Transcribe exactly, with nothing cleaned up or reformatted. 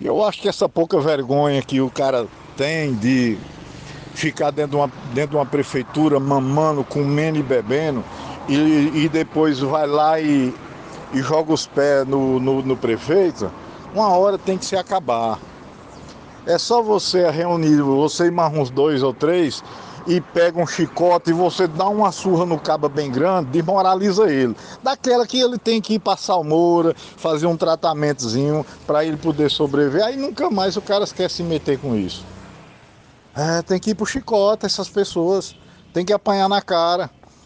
Eu acho que essa pouca vergonha que o cara tem de ficar dentro de uma, dentro de uma prefeitura mamando, comendo e bebendo, e, e depois vai lá e, e joga os pés no, no, no prefeito, uma hora tem que se acabar. É só você reunir, você e mais uns dois ou três, e pega um chicote e você dá uma surra no caba bem grande, desmoraliza ele. Daquela que ele tem que ir pra Salmoura, fazer um tratamentozinho para ele poder sobreviver. Aí nunca mais o cara quer se meter com isso. É, tem que ir pro chicote essas pessoas. Tem que apanhar na cara.